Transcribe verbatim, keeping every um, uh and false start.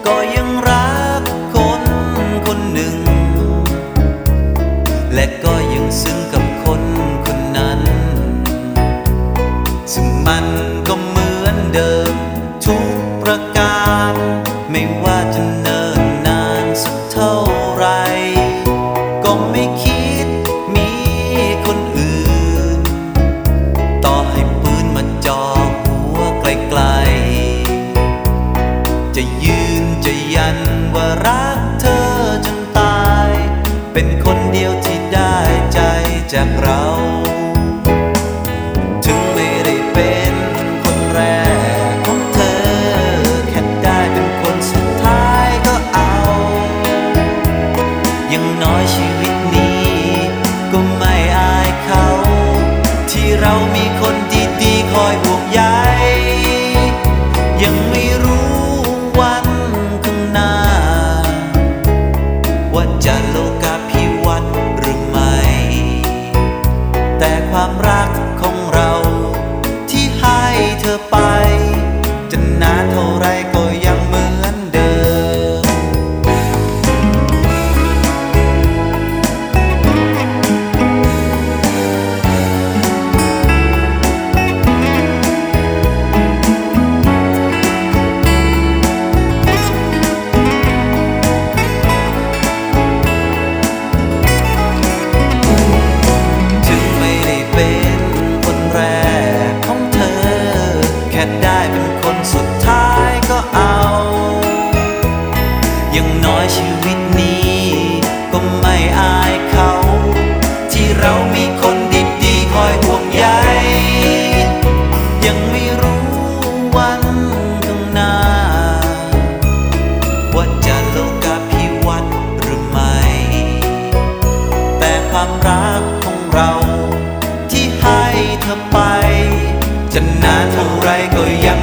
ก็ยังรักคนคนหนึ่งและก็ยังซึ้งกับคนคนนั้นซึ่งมันก็เหมือนเดิมทุกประการไม่ว่าจะเนิ่นนานสักเท่าไรก็ไม่คิดมีคนอื่นต่อให้ปืนมาจ่อหัวไกลๆจะยืนจะยันว่ารักเธอจนตายเป็นคนเดียวที่ได้ใจจากเราถึงไม่ได้เป็นคนแรกของเธอแค่ได้เป็นคนสุดท้ายก็เอาอย่างน้อยชีวิตนี้ก็ไม่อายเขาที่เรามีคนดีๆคอยห่วงใยยังไม่รู้วันข้างหน้าว่าจะโลกาภิวัตน์หรือไม่แต่ความรักของเราที่ให้เธอไปจะนานเท่าไรก็ยังเหมือนเดิมถึงไม่ได้เป็นคนแรกของเธอแค่ได้เป็นคนสุดท้ายก็เอาอย่างน้อยชีวิตนี้ก็ไม่อายเขาที่เรามีคนดีๆคอยห่วงใยยังไม่รู้วันข้างหน้าว่าจะโลกาภิวัตน์หรือไม่แต่ความรักของเราที่ให้เธอไปจะนานเท่าไรก็ยัง